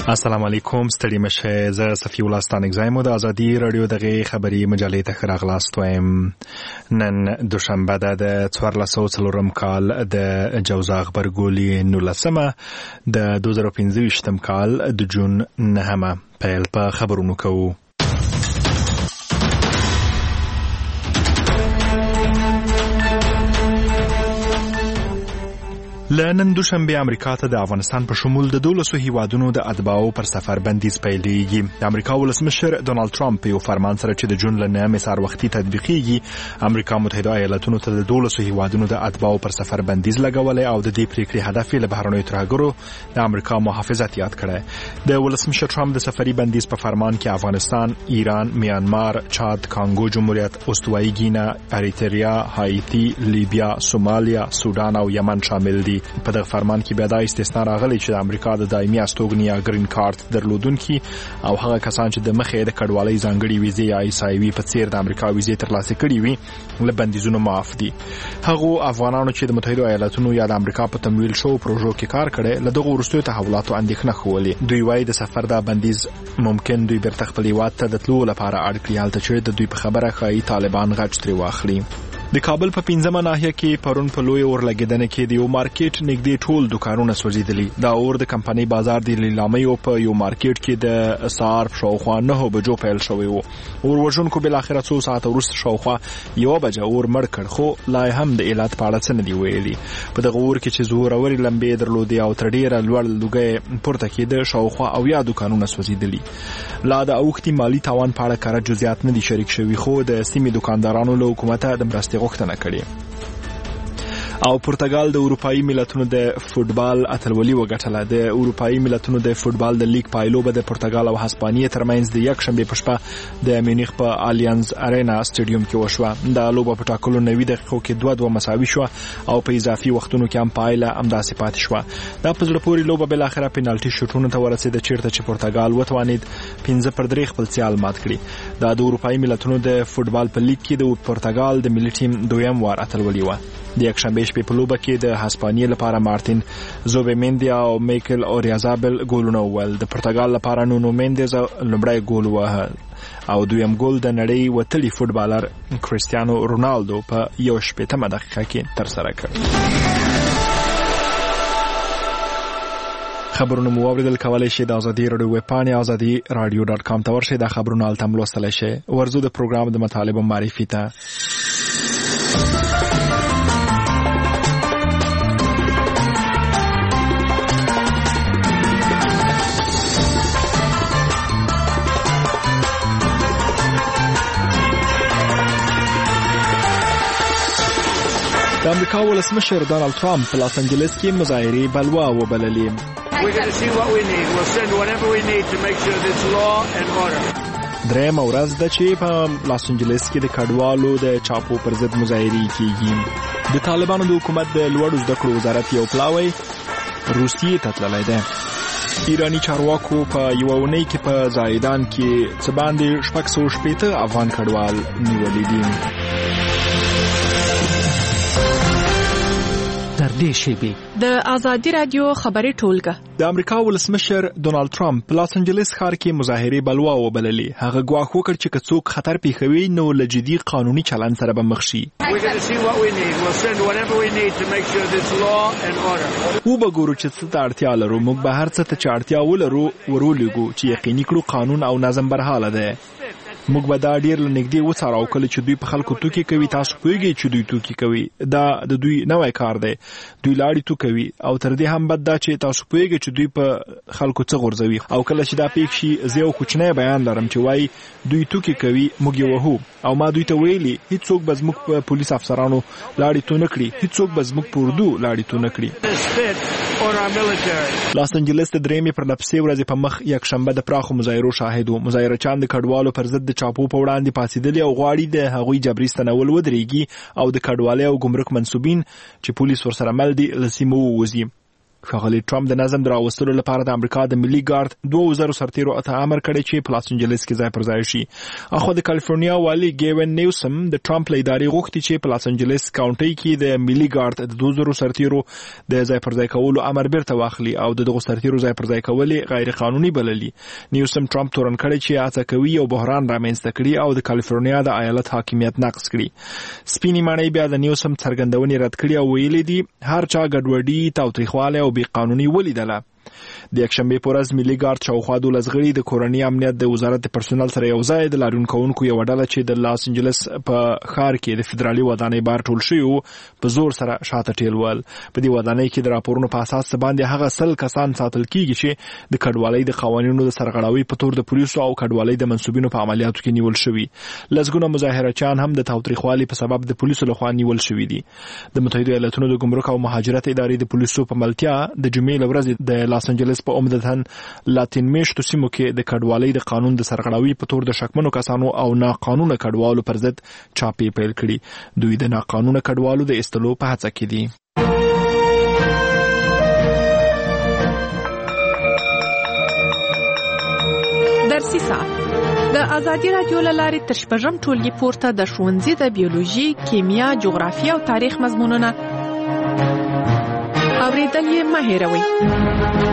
السلام علیکم ستړي مشه زه صفی الله ستانګزایم د ازادي رادیو دغه خبری مجلې ته خراغلاست وایم. نن دوشنبه د 1404 کال د جوزا خبرګولي 19 د 2015 کال د جون 9 پیل په خبرونو کوو. لنن دوشنبه امریکا ته د افغانستان په شمول د 12 هیوادونو د اتباعو پر سفر بندیز پیلېږي. د امریکا ولسمشر ډونالد ټرمپ یو فرمان سره چې د جون ل 9 سار وختي تطبیقېږي امریکا متحده ایالاتونو ته د 12 هیوادونو د اتباعو پر سفر بندیز لګولې او د دې پریکړې هدف یې له بهرنیو ترهګرو د امریکا محافظت یاد کړی. د ولسمشر ټرمپ د سفري بندیز په فرمان کې افغانستان، ایران، میانمار، چاد، کانګو جمهوریت، استوایي ګینا، اریتریا، هایتی، لیبیا، سومالیا، سودان او یمن شامل دي. په دغه فرمان کې بیا دا استثنا راغلی چې د امریکا د دایمي استوګنې یا گرین کارت درلودونکي او هغه کسان چې د مخې د کډوالۍ ځانګړي ویزې یا ایسایوي په څیر د امریکا ویزې ترلاسه کړي وي له بندیزونو معاف دي. هغه افغانانو چې د متحده ایالاتونو یا د امریکا په تمویل شو پروژو کې کار کړي له دغه وروستیو تحولاتو اندېښنه ښولې. دوی وايي د سفر د بندیز ممکن دوی بیرته خپل هیواد ته د تلو لپاره اړ کړي، هلته چې د دوی په خبره ښایي طالبان غچ ترې واخلي. د کابل په 15مه ناحیه کې پرون په لوی اورلګیدنه کې د یو مارکیټ نږدې ټول دکانونه سوځېدلي. دا اور د کمپنۍ بازار د لیلامیو په یو مارکیټ کې د سهار شاوخوا 9 بجو پیل شوی وو. اور وژونکو بل اخر 2 ساعت وروسته شاوخوا 1 بجه اور مړ کړ، خو لا هم د علت په اړه څه نه دی ویلي. په دغه اور کې چې زوروري لمبې درلودې او تر ډیره لوړ لوګي پورته کېده شاوخوا 10 دکانونه سوځېدلي. لا د اوختي مالی تاوان په اړه کار جزئیات نه دي شریک شوي، خو د سیمې دکاندارانو له حکومت د مرستې غوښتنه کړې. او پرتګال د اروپایي ملتونو د فوتبال اتلولي وګټله. د اروپایي ملتونو د فوتبال د لیګ پایلوبه د پرتګال او هسپانیې ترمنځ د یک شنبه په شپه د مونیخ په آلیانز ارینا سټیډیوم کې وشوه. د لوبه په ټاکلو 90 دقیقو کې 2-2 مساوي شو او په اضافي وختونو کې هم پایله همداسې پاتې شوه. دا په زړه پورې لوبه بل اخره پینالټي شوټونو ته ورسېده چیرته چې پرتګال وتوانید 15-3 خپل سیال مات کړي. دا د اروپایي ملتونو د فوتبال په لیګ کې د پرتګال د ملي ټیم دویم وار اتلولي و. د یک شنبه شپې په لوبه کې د هسپانیې لپاره مارتین زوبیمندي او میکل اوریازابل ګولونه وول. د پرتګال لپاره نونو مندز لومړی ګول وهه او دویم ګول د نړۍ وتلی فوتبالر کریستیانو رونالدو په 1 دقیقه کې تر سره کړ. خبرونه مو اوریدل کولای شئ د ازادي رادیو ویب پاڼې azadi.radio.com ته ورشئ. د خبرونو التم لوستلی شئ. ورزو د پروګرام د مطالبه معرفي ته. د امریکا ولسمشر ډونالد ټرمپ په لاس انجلس کې مظاهرې بلوا وبللې. درېیمه ورځ ده چې په لاس انجلس کې د کډوالو د چاپو پر ضد مظاهرې کېږي. د طالبانو د حکومت د لوړو زده کړو وزارت یو پلاوی روسیې ته تللی دی. ایرانی چارواکو په یو اونۍ کې په زایدان کې څه باندې 680 افغان کډوال نیولي دي. د ازادي رادیو خبري ټولګه. د امریکا ولسمشر ډونالد ټرمپ په لاس انجلس ښار کې مظاهرې بلوا وبللې. هغه ګواښ وکړ چې که څوک خطر پیښوي نو له جدي قانوني چلند سره به مخ شي. وبګورو چې څه ته اړتیا لرو، موږ به هر څه ته چې اړتیا ولرو ورولېږو چې یقیني کړو قانون او نظم برحاله ده. موږ به دا ډیر لنګدي وڅارو کله چې دوی په خلکو توکي کوي. تاسو پوهیږئ چې دوی توکي کوي، دا د دوی نوې کار دی. دوی لاړې تو کوي او تر دې هم بد دا چې تاسو پوهیږئ چې دوی په خلکو څه غورځوي. او کله چې دا پیښ شي زه یو کوچنی بیان لرم چې وایي دوی توکي کوي موږ یې وهو او ما دوی ته ویلي هیڅوک به زموږ په پولیس افسرانو لاړې تو نه کړي، هیڅوک به زموږ په اردو لاړې تو نه کړي. لاس انجلس د درېیمې پرلپسې ورځې په مخ یک شنبه د پراخو مظاهرو شاهد وو. مظاهرچیان د کډوالو پر ضد د چاپو په وړاندې پاڅېدلي او غواړي د هغوی جبري ستنول ودرېږي او د کډوالۍ او ګمرک منصوبین چې پولیس ورسره مل دي له سیمو ووځي. ښاغلي ټرمپ د نظم راوستلو لپاره د امریکا د ملي ګارد 2000 سرتیرو ته امر کړی چې په لاس انجلس کې ځای پر ځای شي. اخو د کالیفورنیا والي ګیوین نیوسم د ټرمپ له ادارې غوښتي چې په لاس انجلس کاونټي کې د ملي ګارد د 2000 سرتیرو د ځای پر ځای کولو امر بیرته واخلي او دغه سرتیرو ځای پر ځای کول غیر قانوني بللي. نیوسم ټرمپ تورن کړی چې هڅه کوي او بحران رامنځته کړي او د کالیفورنیا د ایالت حاکمیت نقض کړي. سپینی معنی بیا د نیوسم څرګندونې رد کړي او ویلي دي هر چا ګډوډي تاوتریخواله او بې قانوني ولیدله. د یکشنبه په ورځ ملي ګارد شاوخوا 12 غړي د کورنۍ امنیت د وزارت د پرسونل سره یو ځای د لارون کوونکو یو ډله چې د لاس انجلس په ښار کې د فدرالي ودانۍ بار ټول شوی په زور سره شاته ټیلول. په دې ودانۍ کې د راپورونو په اساس باندې هغه 100 کسان ساتل کیږي چې د کډوالۍ د قوانینو د سرغړاوي په تور د پولیسو او کډوالۍ د منسوبینو په عملیاتو کې نیول شوی. لږګونه مظاهرچیان هم د تاوتریخوالي په سبب د پولیسو لخوا نیول شوی دي. د متحده ایالاتونو د ګمرک او مهاجرت ادارې د پولیسو په ملتیا د جمعې ورځ د لاس انجلس په عمدتاً لاتین میشتو سیمو کې د کډوالۍ د قانون د سرغړاوي په تور د شکمنو کسانو او ناقانونه کډوالو پر ضد چاپې پیل کړي. دوی د ناقانونه کډوالو د استلو په هڅه کې دي. درسي ساعت د ازادي رادیو لارې تر شپږم ټولګي پورته د ښوونځي د بیولوژي، کیمیا، جغرافیه او تاریخ مضمونونه اوریدل یې مه هېروئ.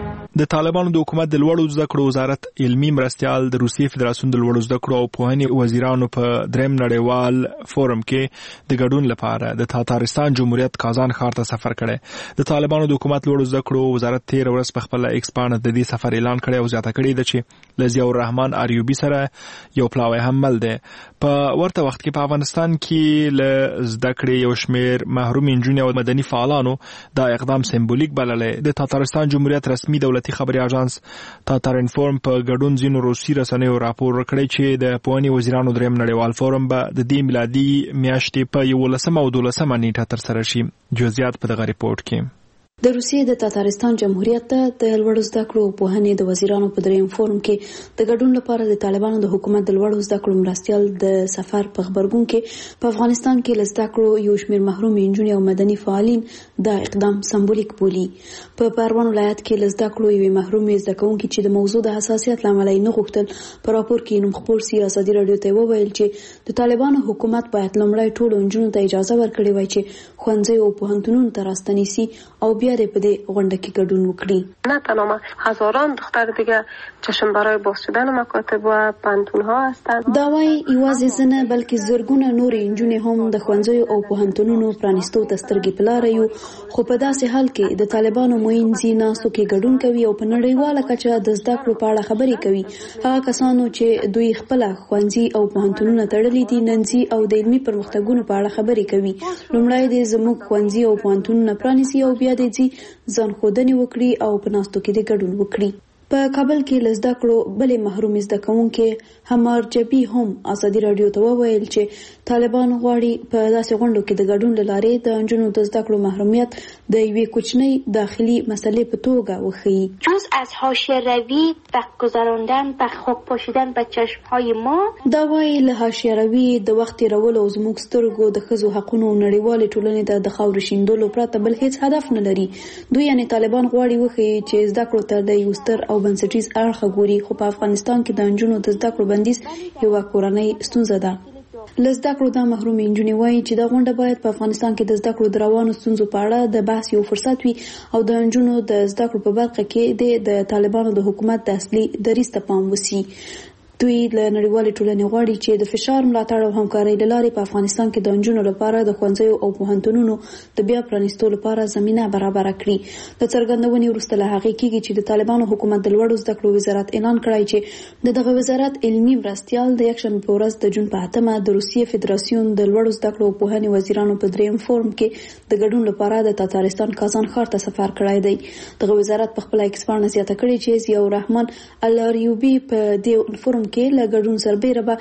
د طالبانو د حکومت د لوړو زده کړو وزارت علمي مرستيال د روسیې فدراسیون د لوړو زده کړو او پوهنې وزیرانو په دریم نړیوال فورم کې د ګډون لپاره د تاتارستان جمهوریت کازان ښار ته سفر کړی. د طالبانو د حکومت لوړو زده کړو وزارت 13 ورځ په خپل ایکس باندې د دې سفر اعلان کړی او زیاته کړی ده چې لزیا الرحمن اریوبی سره یو پلاوی هم مل ده. په ورته وخت کې په افغانستان کې ل زده کړې یو شمېر محروم انجونې او مدني فعالانو دا اقدام سمبولیک بللی. د تاتارستان جمهوریت رسمي دولتي خبري اژانس تاتار انفورم په ګډون ځینو روسي رسنیو راپور ورکړی چې د پوهنې وزیرانو دریم نړیوال فورم به د دې میلادي میاشتې په 11 او 12 نیټه ترسره شي. جزئیات په دغه ریپورت کې. د روسیې د تاتارستان جمهوریت ته د لوړو زده کړو او پوهنې د وزیرانو په دریم فورم کې د ګډون لپاره د طالبانو د حکومت د لوړو زده کړو مرستيال د سفر په خبرګون کې په افغانستان کې لزده کړو یو شمېر محروم انجونې او مدني فعالین دا اقدام سمبولیک بولي. په پروان ولایت کې لزده کړو یو محروم زده کوونکي چې د موضوع د حساسیت لامل نه غوښتل په راپور کې نوم خپور سیاسي رادیو ته وویل چې د طالبانو حکومت باید لومړی ټولو انجونو ته اجازه ورکړي وای چې ښوونځي او پوهنتونونو ته راستنیسي او بیا د په دې غونډه کې ګډون وکړي. نه تنها هزاران دختر دیگه چشم برای باز شدن مکاتب و پانتونها هستند. دا وايي یوازې زنه بلکې زرګونه نور انجونې هم د ښوونځیو او پوهنتونونو پرانیستو ته سترګې په لاره یو، خو په داسې حال کې د طالبانو موینځي ناسو کې ګډون کوي او په نړیواله کچه د زده کړو په اړه خبرې کوي. هغه کسانو چې دوی خپل ښوونځي او پوهنتونونه تړلي دي ننځي او د علمي پرمختګونو په اړه خبرې کوي. لومړی د زموږ ښوونځي او پوهنتونونه پرانیسي او بیا د ځان خودنی وکړي او په ناستو کې د ګډون وکړي. په کابل کې لزده کړو بلې محروم زده کوونکې همار جبی هم ازادي رادیو ته وویل چې طالبان غواړي په داسې غونډو کې د ګډون لارې د انجونو د زده کړو محرومیت د یوې کوچنۍ داخلي مسلې په توګه وښیي. جز از حاشیه روی وقت گذراندن و خواب پاشیدن به چشمهای ما، دا وايي له حاشیه روی د وخت تیرولو او زموږ سترګو د ښځو حقونو نړیوالې ټولنې د خاورې شیندلو پرته بل هیڅ هدف نه لري. دوی یعنی طالبان غواړي وښیي چې زده کړو ته د یو ستر او بنسټیز اړخ ګوري، خو په افغانستان کې د انجونو د زده کړو بندیز یو کورنۍ ستونزه ده. لزده کړو د محروم انجونې وایي چې دا غونډه باید په افغانستان کې د زده کړو د روانو ستونزو په اړه د بحث یو فرصت وي او د انجونو د زده کړو په برخه کې د طالبانو د حکومت د اصلي دریځ ته پام وشي. دوی له نړیوالې ټولنې غواړي چې د فشار ملاتړ او همکارۍ له لارې په افغانستان کې د انجونو لپاره د ښوونځیو او پوهنتونونو د بیا پرانیستو لپاره زمینه برابر کړي. د څرګندونې وروسته له هغې کېږي چې د طالبانو حکومت د لوړو زده کړو وزارت اعلان کړی چې دغه وزارت علمي مرستيال د یکشنبې په ورځ د جون په 8 د روسیې فدراسیون د لوړو زده کړو او پوهنې وزیرانو په دریم فورم کې د ګډون لپاره د تاتارستان کازان ښار ته سفر کړی دی. دغه وزارت په خپل ایکس باندې زیاته کړې چې ضیاء الرحمن الاریوبی په دې فورم کې له ګډون سربېره به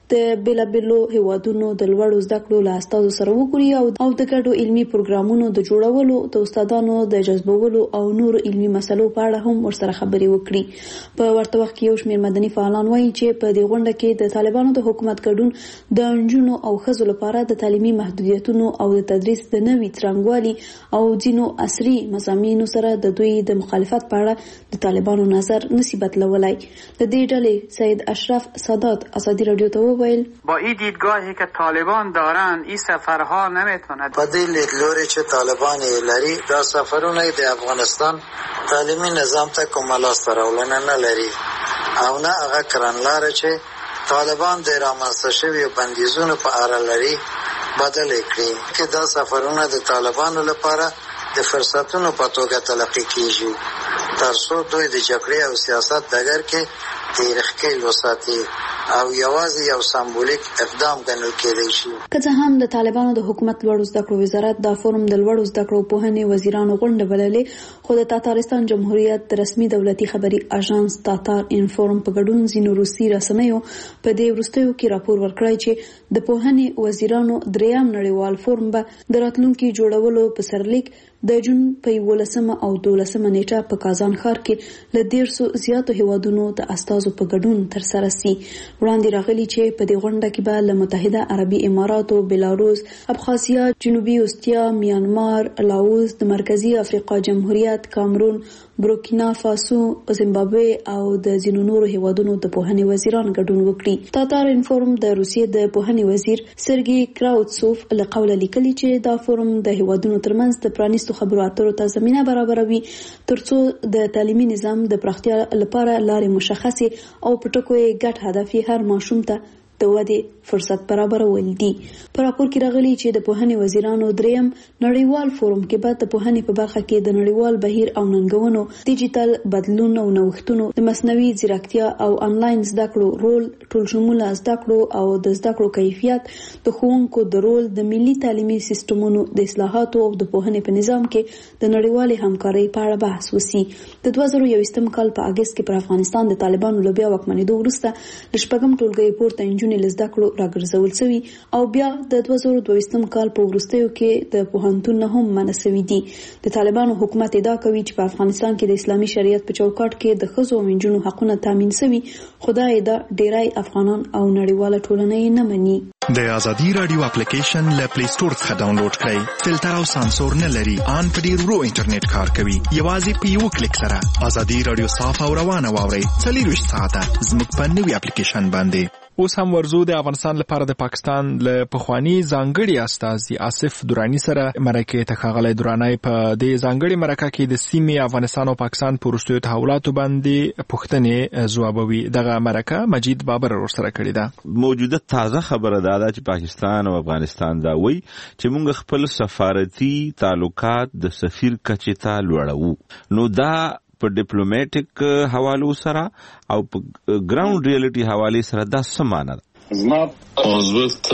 د بیلابیلو هیوادونو د لوړو زده کړو له استادو سره وګوري او د ګډو علمي پروګرامونو د جوړولو، د استادانو د جذبولو او نور علمي مسلو په اړه هم ورسره خبرې وکړي. په ورته وخت کې یو شمېر مدني فعالان وایي چې په دې غونډه کې د طالبانو د حکومت ګډون د نجونو او ښځو لپاره د تعلیمي محدودیتونو او د تدریس د نوي څرنګوالي او ځینو عصري مضامینو سره د دوی د مخالفت په اړه د طالبانو نظر نسی بدلولای. د دې ډلې سید اشرف سادات ازادي رادیو ته وویل با این دیدگاهی که طالبان دارن این سفرها نمیتونه په دې لیدلوري چې طالبان لري دا سفرونه د افغانستان تعلیمي نظام ته کومه لاسته راوړنه نه لري او نه هغه کړنلاره چې طالبان د رامنځته شویو بندیزونو په اړه لري بدل کړي چې دا سفرونه د طالبانو لپاره د فرصتونو په توګه تلقي کیږي ترڅو دوی د جګړې او سیاست ډګر کې تاریخي وساتي او یوازې یو سمبولیک اقدام ګڼل کېدای شي. که څه هم د طالبانو د حکومت لوړو زده کړو وزارت دا فورم د لوړو زده کړو پوهنې وزیرانو غونډه بللې، خو د تاتارستان جمهوریت د رسمي دولتي خبري اژانس تاتار انفورم په ګډون ځینو روسي رسنیو په دې وروستیو کې راپور ورکړی چې د پوهنې وزیرانو دریم نړیوال فورم به د راتلونکي جوړولو په سرلیک د جون په 11 او 12 نیټه په کازان ښار کې له 150 زیاتو هیوادونو د استازو په ګډون ترسره سي. وړاندې راغلي چې په دې غونډه کې به له متحده عربي اماراتو، بلاروس، ابخازیا، جنوبي اوستیا، میانمار، لاوس، د مرکزی افریقا جمهوریت، کامرون، بورکینا فاسو، زیمبابوې او د ځینو نورو هیوادونو د پوهنې وزیران ګډون وکړي. تاتار انفورم د روسیې د پوهنې وزیر سرګي کراوتسوف له قوله لیکلي چې دا فورم د هیوادونو ترمنځ د پرانیستو خبرو اترو ته زمينه برابروي ترڅو د تعلیمي نظام د پراختیا لپاره لارې مشخصه او په ټکو یې ګډ هدف هر ماشوم ته د ودې فرصت برابرول دي. په راپور کې راغلي چې د پوهنې وزیرانو دریم نړیوال فورم کې به د پوهنې په برخه کې د نړیوال بهیر او ننګونو، ډیجیټل بدلون او نوښتونو، د مصنوعي ځیرکتیا او انلاین زده کړو رول، ټول شموله زده کړو او د زده کړو کیفیت، د ښوونکو د رول، د ملي تعلیمي سیستمونو د اصلاحاتو او د پوهنې په نظام کې د نړیوالې همکارۍ په اړه بحث وسی. د 2021 کال په اگست کې پر افغانستان د طالبانو له بیا واکمنېدو وروسته د شپږم ټولګي پورته لزده کړو راګرځول شوی او بیا د 2022 کال په وروستیو کې د پوهنتون نه هم منع شوی دي. د طالبانو حکومت ادعا کوي چې په افغانستان کې د اسلامي شریعت په چوکاټ کې د ښځو او نجونو حقونه تامین شوی، خدای دا ډیرای افغانان او نړیواله ټولنه نه مني. د ازادي رادیو اپلیکیشن له پلی سٹور څخه ډاونلوډ کړئ. فلټر او سانسور نه لري، ان په ډیر ورو انټرنیټ کار کوي. یوازې په یو کلیک سره ازادي رادیو صاف او روانه واورئ. 24 ساعته زموږ په نوي اپلیکیشن باندې. اوس هم ورزو د افغانستان لپاره د پاکستان له پخوانی ځانګړي استازي آصف درانی سره مرکه ته ښاغلی درانی په دې ځانګړي مرکه کې د سیمې افغانستان او پاکستان په وروستیو تحولاتو باندې پوښتنې ځوابوي. دغه مرکه مجید بابر ورسره کړې ده. موجوده تازه خبره ده چې پاکستان او افغانستان دا وایي چې موږ خپل سفارتي تعلقات د سفیر کچې ته لوړو. نو دا په ډیپلوماټیک حوالو سره او په ګراوند ریالټي حواله سره دا سمانه ده. زما اوزوت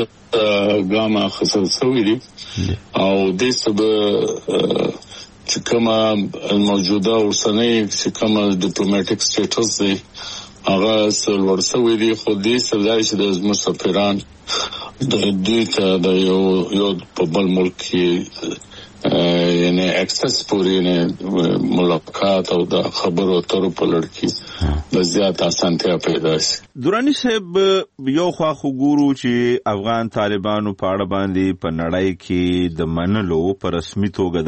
ګاما خصوص سوي دي او د سبب چې کومه موجوده ورسنۍ چې کومه ډیپلوماټیک سټیټس دی هغه سل ورسوي دي، خو دې سلای چې د مسافران د دې ته د یو په بل ملک کې یعنی اکسس پوری نه ملاقات او د خبرو اترو په لړ کې د زیات اسانتیا پیدا شي. درانی صاحب یو خوا خو ګورو چې افغان طالبانو په اړه باندې په نړۍ کې د منلو په رسمي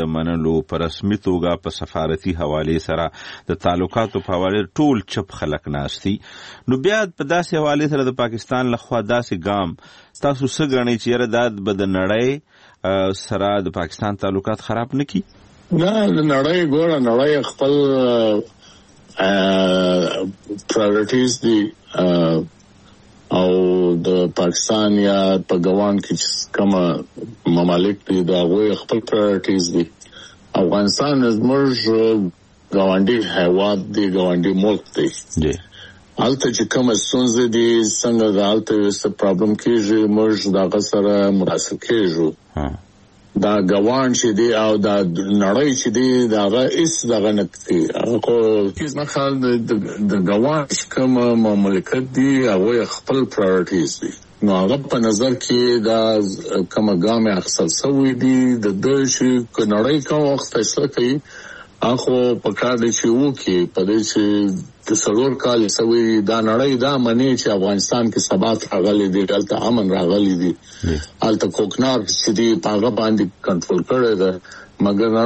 توګه په سفارتي حواله سره د تعلقاتو په حواله ټول چپ خلک ناشتي. نو بیا په داسې حواله سره د پاکستان لخوا داسې ګام تاسو څه غنئ چې یره داد به د نړۍ سره د پاکستان تعلقات خراب نکي؟ نه، نړۍ ګوره، نړۍ خپل پرایورټیز دي او د پاکستان یا په ګوان کې کوم ممالک دي دا غوي خپل پرایورټیز دي. افغانستان زموږ ګاونډي هیواد دی، ګاونډي ملک دی. حالته چې کوم ستونزې دي څنګه د حالته څه پرابلم کېږي موږ دغه سره مراسم کېږو. دا ګوان چې دی او دا نړۍ چې دی دغه هیڅ دغه نکتي خو هیڅ مخال د ګوان کوم مملکت دی هغه خپل پرایورټیز دي. نو هغه په نظر کې دا کومه ګام اخیستل شوی دی د شي نړۍ کوم وخت فیصله کوي اخو په کار دی چې وکي په دې چې د څلور کال سوي دا نړۍ دا منی چې افغانستان کې ثبات راغلی دی دلته امن راغلی دی الته کوکنار چې دی په هغه باندې کنټرول کړی دی مګر